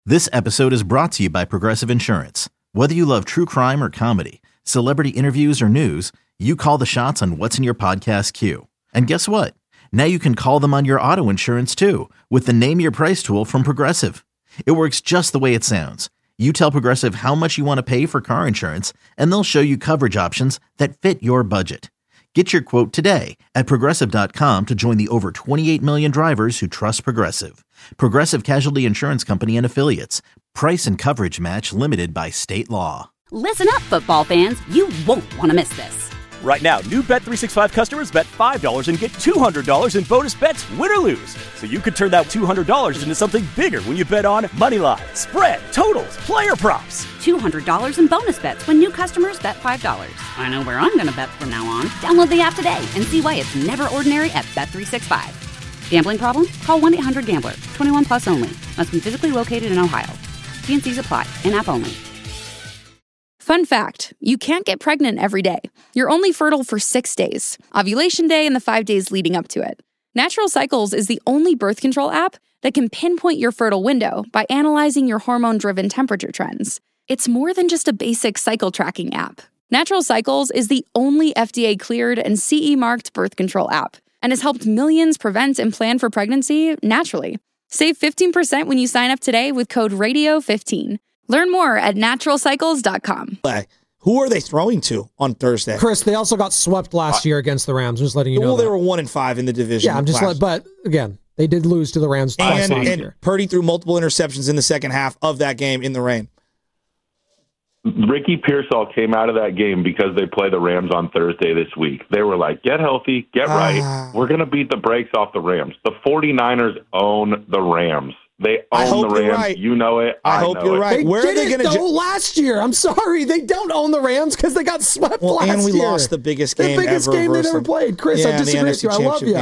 This episode is brought to you by Progressive Insurance. Whether you love true crime or comedy, celebrity interviews or news, you call the shots on what's in your podcast queue. And guess what? Now you can call them on your auto insurance too with the Name Your Price tool from Progressive. It works just the way it sounds. You tell Progressive how much you want to pay for car insurance, and they'll show you coverage options that fit your budget. Get your quote today at Progressive.com to join the over 28 million drivers who trust Progressive. Progressive Casualty Insurance Company and Affiliates. Price and coverage match limited by state law. Listen up, football fans. You won't want to miss this. Right now, new Bet365 customers bet $5 and get $200 in bonus bets, win or lose. So you could turn that $200 into something bigger when you bet on Moneyline, spread, totals, player props. $200 in bonus bets when new customers bet $5. I know where I'm going to bet from now on. Download the app today and see why it's never ordinary at Bet365. Gambling problem? Call 1-800-GAMBLER. 21 plus only. Must be physically located in Ohio. T&Cs apply. In-app only. Fun fact, you can't get pregnant every day. You're only fertile for 6 days, ovulation day and the 5 days leading up to it. Natural Cycles is the only birth control app that can pinpoint your fertile window by analyzing your hormone-driven temperature trends. It's more than just a basic cycle tracking app. Natural Cycles is the only FDA-cleared and CE-marked birth control app and has helped millions prevent and plan for pregnancy naturally. Save 15% when you sign up today with code RADIO15. Learn more at naturalcycles.com. Who are they throwing to on Thursday? Chris, they also got swept last year against the Rams. I'm just letting you know. Well, that. they were 1-5 in the division. Yeah, I'm just but again, they did lose to the Rams twice last year. Purdy threw multiple interceptions in the second half of that game in the rain. Ricky Pearsall came out of that game because they play the Rams on Thursday this week. They were like, get healthy, get right. We're going to beat the brakes off the Rams. The 49ers own the Rams. They own the Rams. Right. You know it. I hope you're right. Where are they going to last year? I'm sorry. They don't own the Rams because they got swept last year. And we lost the biggest game ever. The biggest game they ever played. Chris, I disagree with you. I love you.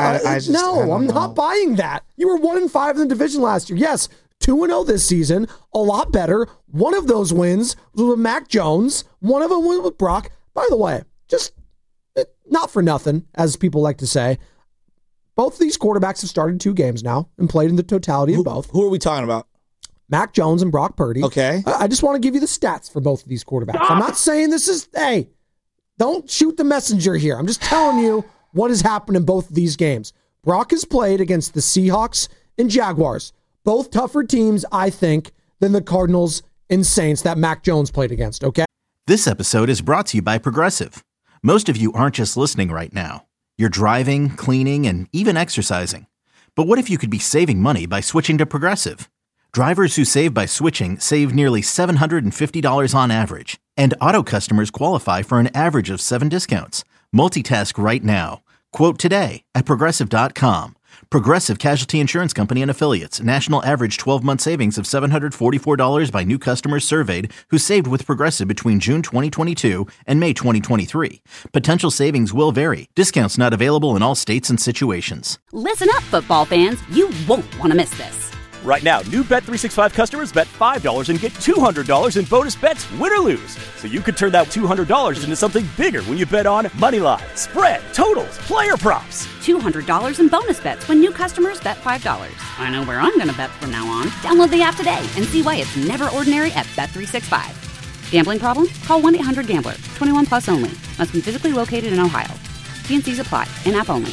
I'm not buying that. You were 1-5 in the division last year. Yes, 2-0 this season. A lot better. One of those wins was with Mac Jones. One of them was with Brock. By the way, just not for nothing, as people like to say, both of these quarterbacks have started 2 games now and played in the totality of both. Who are we talking about? Mac Jones and Brock Purdy. Okay. I just want to give you the stats for both of these quarterbacks. I'm not saying this is, hey, don't shoot the messenger here. I'm just telling you what has happened in both of these games. Brock has played against the Seahawks and Jaguars. Both tougher teams, I think, than the Cardinals and Saints that Mac Jones played against, okay? This episode is brought to you by Progressive. Most of you aren't just listening right now. You're driving, cleaning, and even exercising. But what if you could be saving money by switching to Progressive? Drivers who save by switching save nearly $750 on average. And auto customers qualify for an average of 7 discounts. Multitask right now. Quote today at Progressive.com. Progressive Casualty Insurance Company and Affiliates. National average 12-month savings of $744 by new customers surveyed who saved with Progressive between June 2022 and May 2023. Potential savings will vary. Discounts not available in all states and situations. Listen up, football fans. You won't want to miss this. Right now, new Bet365 customers bet $5 and get $200 in bonus bets, win or lose. So you could turn that $200 into something bigger when you bet on Moneyline, spread, totals, player props. $200 in bonus bets when new customers bet $5. I know where I'm going to bet from now on. Download the app today and see why it's never ordinary at Bet365. Gambling problem? Call 1-800-GAMBLER. 21 plus only. Must be physically located in Ohio. T&Cs apply. In-app only.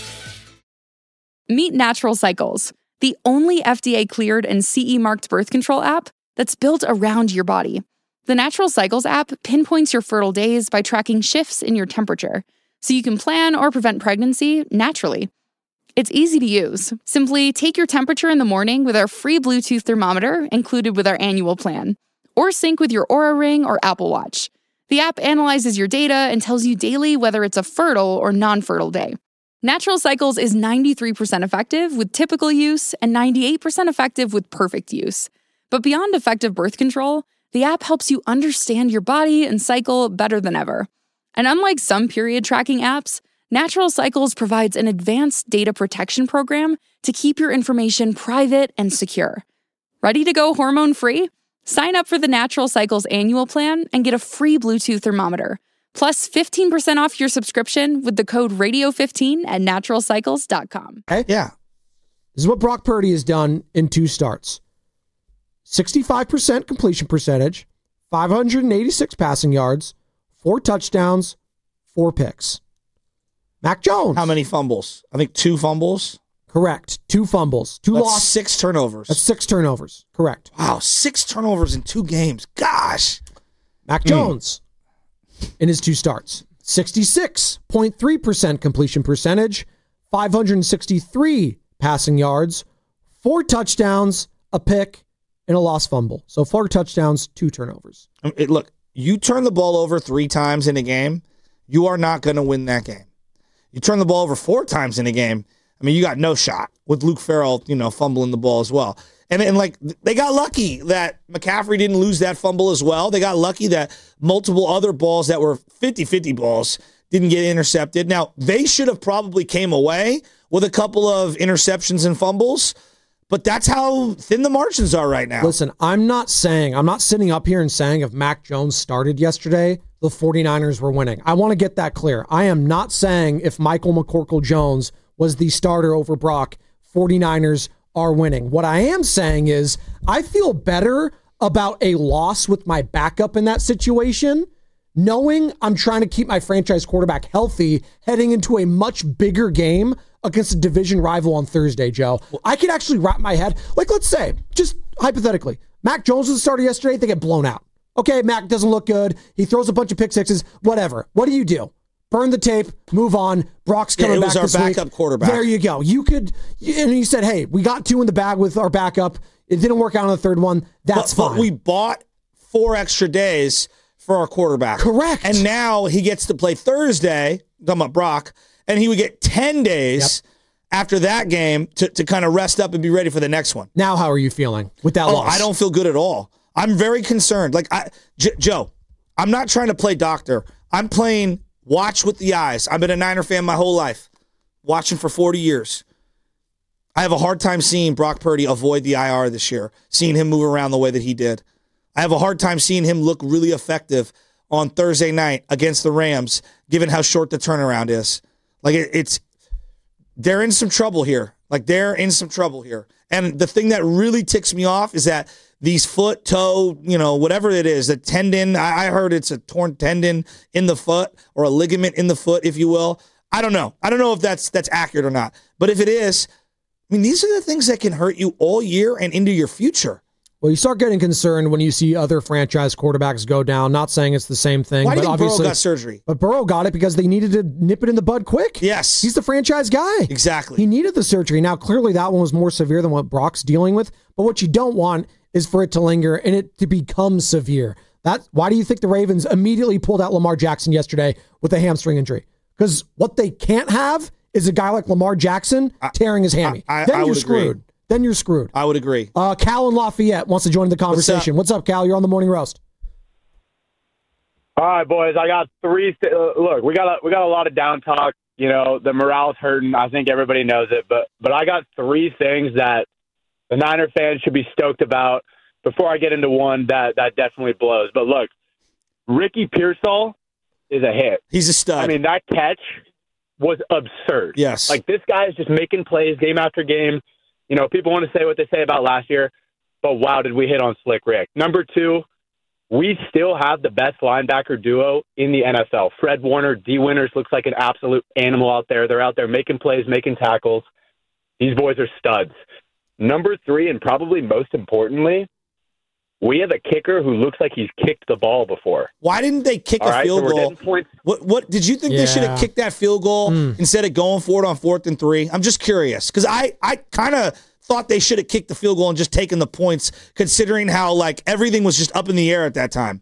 Meet Natural Cycles, the only FDA-cleared and CE-marked birth control app that's built around your body. The Natural Cycles app pinpoints your fertile days by tracking shifts in your temperature, so you can plan or prevent pregnancy naturally. It's easy to use. Simply take your temperature in the morning with our free Bluetooth thermometer included with our annual plan, or sync with your Oura Ring or Apple Watch. The app analyzes your data and tells you daily whether it's a fertile or non-fertile day. Natural Cycles is 93% effective with typical use and 98% effective with perfect use. But beyond effective birth control, the app helps you understand your body and cycle better than ever. And unlike some period tracking apps, Natural Cycles provides an advanced data protection program to keep your information private and secure. Ready to go hormone-free? Sign up for the Natural Cycles annual plan and get a free Bluetooth thermometer. Plus 15% off your subscription with the code RADIO15 at naturalcycles.com. Okay? Yeah. This is what Brock Purdy has done in 2 starts. 65% completion percentage, 586 passing yards, 4 touchdowns, 4 picks. Mac Jones. How many fumbles? I think 2 fumbles. Correct. 2 fumbles. 2 losses. 6 turnovers. That's 6 turnovers. Correct. Wow, 6 turnovers in 2 games. Gosh. Mac Jones in his 2 starts. 66.3% completion percentage, 563 passing yards, 4 touchdowns, a pick, and a lost fumble. So 4 touchdowns, 2 turnovers. Look, you turn the ball over 3 times in a game, you are not going to win that game. You turn the ball over 4 times in a game, I mean, you got no shot with Luke Farrell, fumbling the ball as well. And they got lucky that McCaffrey didn't lose that fumble as well. They got lucky that multiple other balls that were 50-50 balls didn't get intercepted. Now, they should have probably came away with a couple of interceptions and fumbles, but that's how thin the margins are right now. Listen, I'm not sitting up here and saying if Mac Jones started yesterday, the 49ers were winning. I want to get that clear. I am not saying if Michael McCorkle-Jones was the starter over Brock, 49ers are winning. What I am saying is I feel better about a loss with my backup in that situation, knowing I'm trying to keep my franchise quarterback healthy heading into a much bigger game against a division rival on Thursday, Joe. I could actually wrap my head, let's say, just hypothetically, Mac Jones was the starter yesterday, they get blown out. Okay, Mac doesn't look good. He throws a bunch of pick sixes, whatever. What do? Burn the tape, move on. Brock's coming back this week. It was our backup quarterback. There you go. And you said, hey, we got 2 in the bag with our backup. It didn't work out on the 3rd one. That's fine. But we bought 4 extra days for our quarterback. Correct. And now he gets to play Thursday, talking about Brock, and he would get 10 days after that game to kind of rest up and be ready for the next one. Now how are you feeling with that loss? I don't feel good at all. I'm very concerned. Joe, I'm not trying to play doctor. I'm playing watch with the eyes. I've been a Niner fan my whole life, watching for 40 years. I have a hard time seeing Brock Purdy avoid the IR this year, seeing him move around the way that he did. I have a hard time seeing him look really effective on Thursday night against the Rams, given how short the turnaround is. They're in some trouble here. They're in some trouble here. And the thing that really ticks me off is that these foot, toe, whatever it is, the tendon, I heard it's a torn tendon in the foot or a ligament in the foot, if you will. I don't know. I don't know if that's accurate or not. But if it is, these are the things that can hurt you all year and into your future. Well, you start getting concerned when you see other franchise quarterbacks go down. Not saying it's the same thing. Why do you think Burrow got surgery? But Burrow got it because they needed to nip it in the bud quick. Yes. He's the franchise guy. Exactly. He needed the surgery. Now, clearly that one was more severe than what Brock's dealing with. But what you don't want is for it to linger and it to become severe. Why do you think the Ravens immediately pulled out Lamar Jackson yesterday with a hamstring injury? Because what they can't have is a guy like Lamar Jackson tearing his hammy. Then you're screwed. Agree. Then you're screwed. I would agree. Cal in Lafayette wants to join the conversation. What's up, Cal? You're on the Morning Roast. All right, boys. I got 3. Look, we got a lot of down talk. The morale's hurting. I think everybody knows it. But I got 3 things that the Niner fans should be stoked about. Before I get into one, that definitely blows. But look, Ricky Pearsall is a hit. He's a stud. That catch was absurd. Yes. This guy is just making plays game after game. People want to say what they say about last year, but wow, did we hit on Slick Rick. Number 2, we still have the best linebacker duo in the NFL. Fred Warner, D. Winters looks like an absolute animal out there. They're out there making plays, making tackles. These boys are studs. Number 3, and probably most importantly, we have a kicker who looks like he's kicked the ball before. Why didn't they kick a field goal? What did you think they should have kicked that field goal instead of going for it on 4th and 3? I'm just curious because I kind of thought they should have kicked the field goal and just taken the points, considering how everything was just up in the air at that time.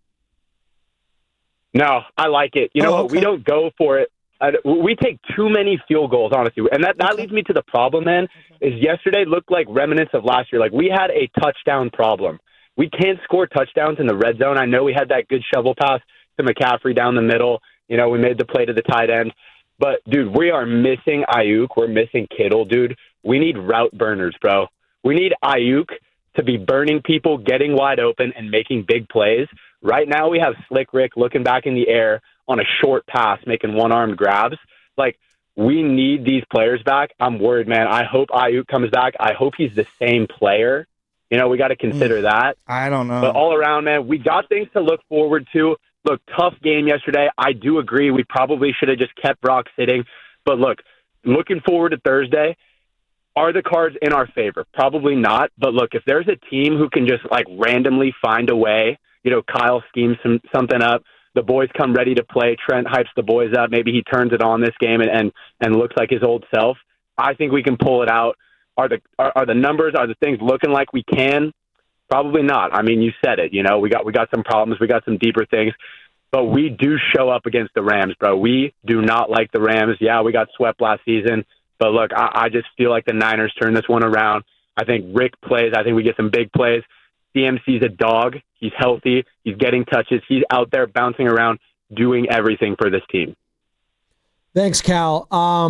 No, I like it. Okay. We don't go for it. We take too many field goals, honestly, and that leads me to the problem. Then is yesterday looked like remnants of last year. We had a touchdown problem. We can't score touchdowns in the red zone. I know we had that good shovel pass to McCaffrey down the middle. We made the play to the tight end. But, dude, we are missing Ayuk. We're missing Kittle, dude. We need route burners, bro. We need Ayuk to be burning people, getting wide open, and making big plays. Right now we have Slick Rick looking back in the air on a short pass, making one-armed grabs. We need these players back. I'm worried, man. I hope Ayuk comes back. I hope he's the same player We got to consider that. I don't know. But all around, man, we got things to look forward to. Look, tough game yesterday. I do agree we probably should have just kept Brock sitting. But look, looking forward to Thursday, are the cards in our favor? Probably not. But look, if there's a team who can just randomly find a way, Kyle schemes something up, the boys come ready to play, Trent hypes the boys up, maybe he turns it on this game and looks like his old self, I think we can pull it out. Are the numbers, are the things looking like we can? Probably not. I mean, you said it. We got some problems. We got some deeper things. But we do show up against the Rams, bro. We do not like the Rams. Yeah, we got swept last season. But, look, I just feel like the Niners turn this one around. I think Rick plays. I think we get some big plays. CMC's a dog. He's healthy. He's getting touches. He's out there bouncing around, doing everything for this team. Thanks, Cal.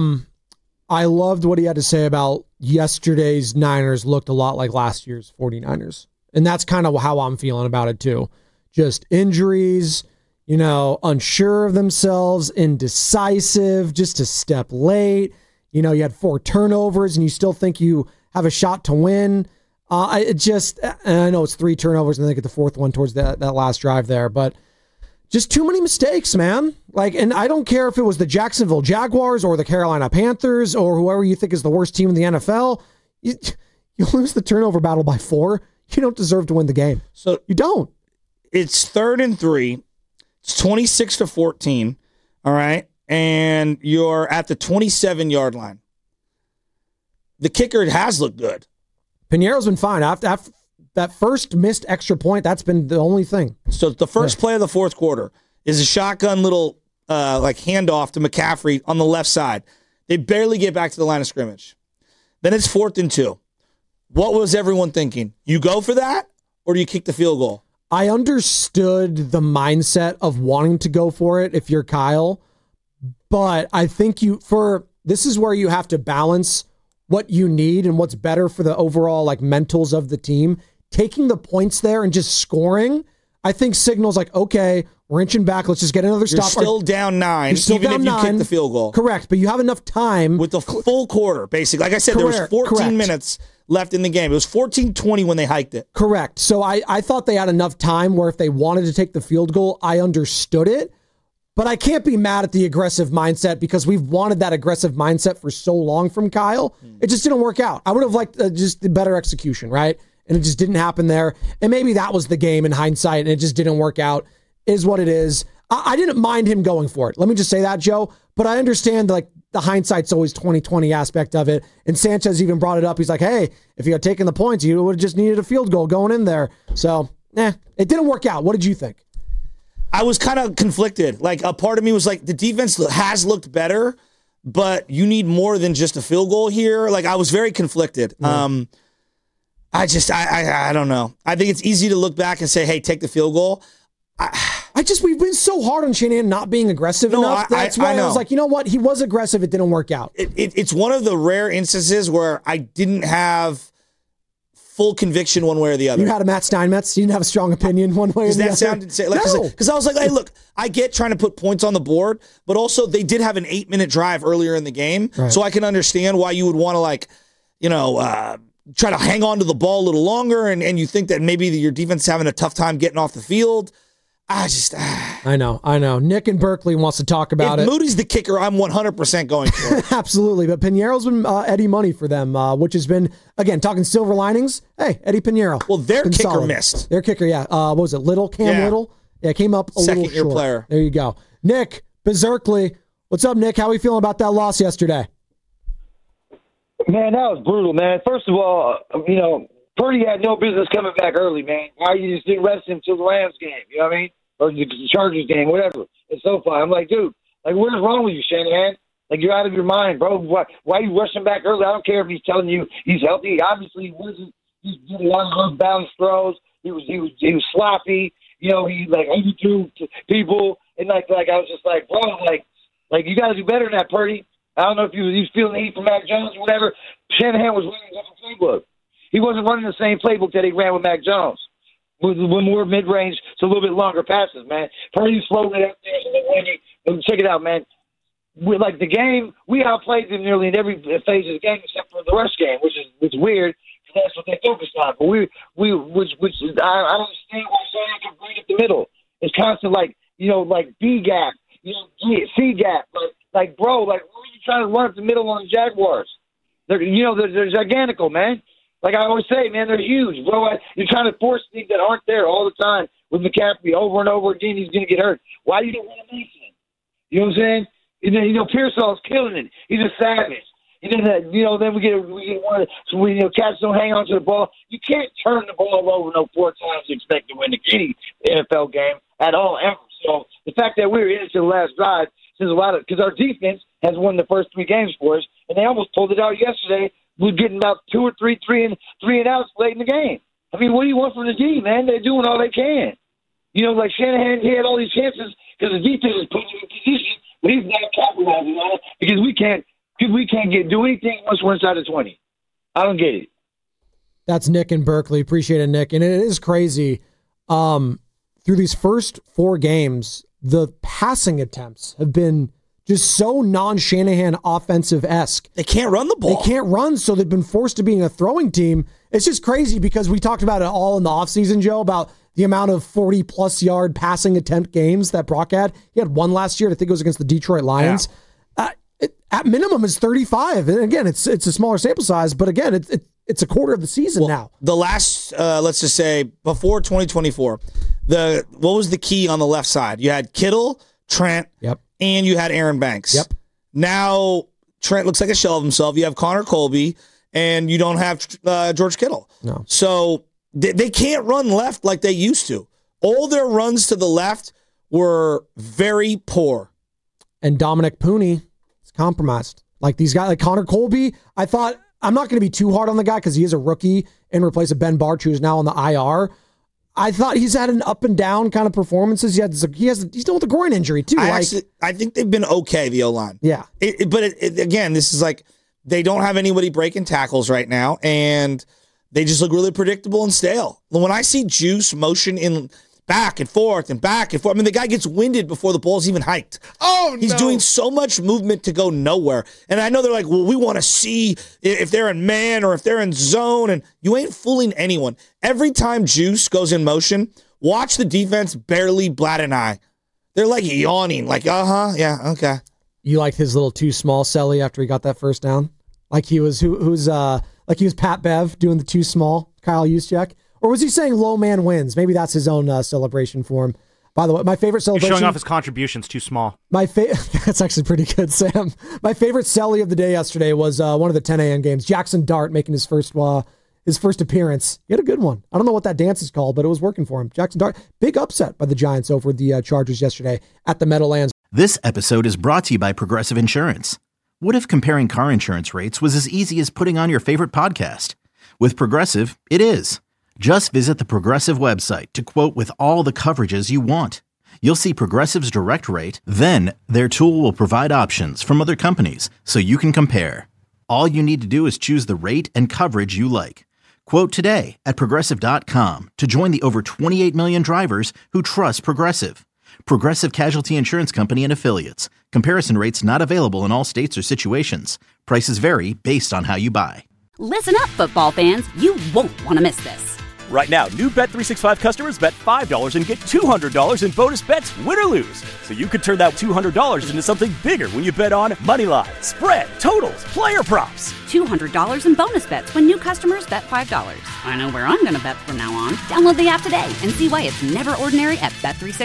I loved what he had to say about yesterday's Niners looked a lot like last year's 49ers. And that's kind of how I'm feeling about it, too. Just injuries, unsure of themselves, indecisive, just a step late. You had 4 turnovers and you still think you have a shot to win. I know it's 3 turnovers and then they get the 4th one towards that last drive there, but just too many mistakes, man. And I don't care if it was the Jacksonville Jaguars or the Carolina Panthers or whoever you think is the worst team in the NFL. You lose the turnover battle by 4. You don't deserve to win the game. So you don't. It's 3rd and 3. It's 26-14. All right. And you're at the 27-yard line. The kicker has looked good. Piñeiro's been fine. After that first missed extra point, that's been the only thing. So the first play of the fourth quarter is a shotgun little handoff to McCaffrey on the left side. They barely get back to the line of scrimmage. Then it's 4th and 2. What was everyone thinking? You go for that, or do you kick the field goal? I understood the mindset of wanting to go for it if you're Kyle, but I think this is where you have to balance what you need and what's better for the overall mentals of the team. Taking the points there and just scoring, I think signals okay, we're inching back. Let's just get another stop. You're still down 9, even if you kick the field goal. Correct, but you have enough time. With the full quarter, basically. Like I said, there was 14 minutes left in the game. It was 14-20 when they hiked it. Correct. So I thought they had enough time where if they wanted to take the field goal, I understood it. But I can't be mad at the aggressive mindset because we've wanted that aggressive mindset for so long from Kyle. It just didn't work out. I would have liked just the better execution, right? And it just didn't happen there. And maybe that was the game in hindsight and it just didn't work out. Is what it is. I didn't mind him going for it. Let me just say that, Joe. But I understand the hindsight's always 20/20 aspect of it. And Sanchez even brought it up. He's like, hey, if you had taken the points, you would have just needed a field goal going in there. So, it didn't work out. What did you think? I was kind of conflicted. A part of me was the defense has looked better, but you need more than just a field goal here. I was very conflicted. I don't know. I think it's easy to look back and say, hey, take the field goal. We've been so hard on Shanahan not being aggressive enough. That's why I was like, you know what? He was aggressive. It didn't work out. It's one of the rare instances where I didn't have full conviction one way or the other. You had a Matt Steinmetz. You didn't have a strong opinion one way or the other. Does that sound insane? Because I was like, hey, look, I get trying to put points on the board, but also they did have an 8-minute drive earlier in the game, right. So I can understand why you would want to try to hang on to the ball a little longer, and you think that maybe your defense is having a tough time getting off the field. I know. Nick in Berkeley wants to talk about it. If Moody's the kicker, I'm 100% going for it. Absolutely. But Piñeiro's been Eddie money for them, which has been, again, talking silver linings. Hey, Eddie Piñeiro. Well, their kicker solid. Missed. Their kicker, yeah. What was it? Cam Little? Yeah, came up a little short. Second-year player. There you go. Nick, Berkeley. What's up, Nick? How are we feeling about that loss yesterday? Man, that was brutal, man. First of all, Purdy had no business coming back early, man. Why you just didn't rest him till the Rams game? You know what I mean? Or the Chargers game, whatever. It's so fun. I'm like, dude, what is wrong with you, Shanahan? You're out of your mind, bro. Why are you rushing back early? I don't care if he's telling you he's healthy. Obviously, he wasn't. He did a lot of those bounce throws. He was sloppy. He overthrew people, and I was just like, bro, you got to do better than that, Purdy. I don't know if he was feeling the heat from Mac Jones or whatever. Shanahan was running a different playbook. He wasn't running the same playbook that he ran with Mac Jones. With more mid-range, so a little bit longer passes, man. Purdy slowed it up there. Check it out, man. The game, we outplayed them nearly in every phase of the game except for the rush game, which is weird. that's what they focus on. But which I don't understand why Shanahan can bring up the middle. It's constant, like B gap, C gap, bro, why are you trying to run up the middle on the Jaguars? They're gigantical, man. Like I always say, man, they're huge, bro. You're trying to force things that aren't there all the time with McCaffrey over and over again. He's going to get hurt. Why do you don't want to make him? You know what I'm saying? Pearsall's killing it. He's a savage. Then we get one. So cats don't hang on to the ball. You can't turn the ball over 4 times and expect to win any NFL game at all ever. So the fact that we were in it to the last drive says a lot because our defense has won the first 3 games for us, and they almost pulled it out yesterday. We're getting about 2 or 3 and outs late in the game. I mean, what do you want from the D, man? They're doing all they can. Like Shanahan, he had all these chances because the defense is putting him in position, but he's not capitalizing on it because we can't do anything once we're inside the 20. I don't get it. That's Nick in Berkeley. Appreciate it, Nick. And it is crazy. Through these first 4 games, the passing attempts have been just so non-Shanahan offensive-esque. They can't run the ball. They can't run, so they've been forced to being a throwing team. It's just crazy because we talked about it all in the offseason, Joe, about the amount of 40-plus yard passing attempt games that Brock had. He had 1 last year. I think it was against the Detroit Lions. Yeah. At minimum, it's 35. And again, it's a smaller sample size, but again, it's a quarter of the season now. The last, let's just say, before 2024, what was the key on the left side? You had Kittle, Trent, and you had Aaron Banks. Yep. Now, Trent looks like a shell of himself. You have Connor Colby, and you don't have George Kittle. No. So they can't run left like they used to. All their runs to the left were very poor. And Dominic Pooney is compromised. Like these guys, like Connor Colby, I thought, I'm not going to be too hard on the guy because he is a rookie in replace of Ben Barch, who is now on the IR. I thought he's had an up and down kind of performances. He's dealing with a groin injury too. I think they've been okay, the O-line. Yeah. But again, this is like they don't have anybody breaking tackles right now, and they just look really predictable and stale. When I see Juice motion in back and forth, I mean, the guy gets winded before the ball's even hiked. He's doing so much movement to go nowhere. And I know they're like, well, we want to see if they're in man or if they're in zone, and you ain't fooling anyone. Every time Juice goes in motion, watch the defense barely bat an eye. They're like yawning, like, yeah, okay. You liked his little too small celly after he got that first down? Like he was like he was Pat Bev doing the too small Kyle Juszczyk? Or was he saying low man wins? Maybe that's his own celebration for him. By the way, my favorite celebration... He's showing off his contributions too small. That's actually pretty good, Sam. My favorite celly of the day yesterday was one of the 10 a.m. games. Jackson Dart making his first appearance. He had a good one. I don't know what that dance is called, but it was working for him. Jackson Dart, big upset by the Giants over the Chargers yesterday at the Meadowlands. This episode is brought to you by Progressive Insurance. What if comparing car insurance rates was as easy as putting on your favorite podcast? With Progressive, it is. Just visit the Progressive website to quote with all the coverages you want. You'll see Progressive's direct rate, then their tool will provide options from other companies so you can compare. All you need to do is choose the rate and coverage you like. Quote today at Progressive.com to join the over 28 million drivers who trust Progressive. Progressive Casualty Insurance Company and Affiliates. Comparison rates not available in all states or situations. Prices vary based on how you buy. Listen up, football fans. You won't want to miss this. Right now, new Bet365 customers bet $5 and get $200 in bonus bets, win or lose. So you could turn that $200 into something bigger when you bet on Moneyline, spread, totals, player props. $200 in bonus bets when new customers bet $5. I know where I'm going to bet from now on. Download the app today and see why it's never ordinary at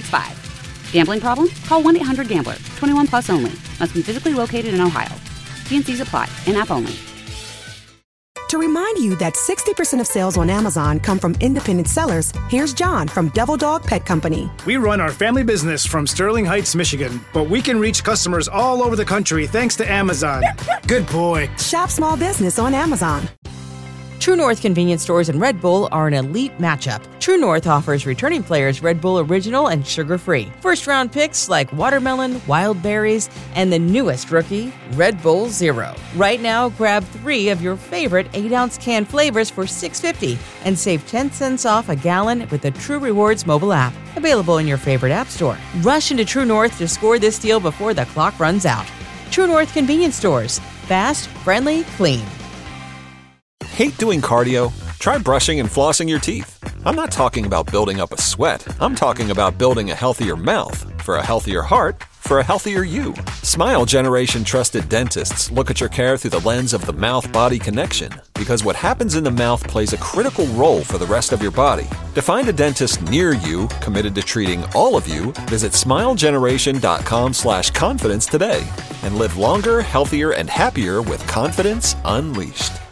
Bet365. Gambling problem? Call 1-800-GAMBLER. 21 plus only. Must be physically located in Ohio. T&Cs apply. In-app only. To remind you that 60% of sales on Amazon come from independent sellers, here's John from Devil Dog Pet Company. We run our family business from Sterling Heights, Michigan, but we can reach customers all over the country thanks to Amazon. Good boy. Shop small business on Amazon. True North convenience stores and Red Bull are an elite matchup. True North offers returning players Red Bull Original and sugar-free. First-round picks like watermelon, wild berries, and the newest rookie, Red Bull Zero. Right now, grab 3 of your favorite 8-ounce can flavors for $6.50 and save 10 cents off a gallon with the True Rewards mobile app. Available in your favorite app store. Rush into True North to score this deal before the clock runs out. True North convenience stores. Fast, friendly, clean. Hate doing cardio? Try brushing and flossing your teeth. I'm not talking about building up a sweat. I'm talking about building a healthier mouth for a healthier heart for a healthier you. Smile Generation trusted dentists look at your care through the lens of the mouth-body connection, because what happens in the mouth plays a critical role for the rest of your body. To find a dentist near you committed to treating all of you, visit smilegeneration.com/confidence today and live longer, healthier, and happier with confidence unleashed.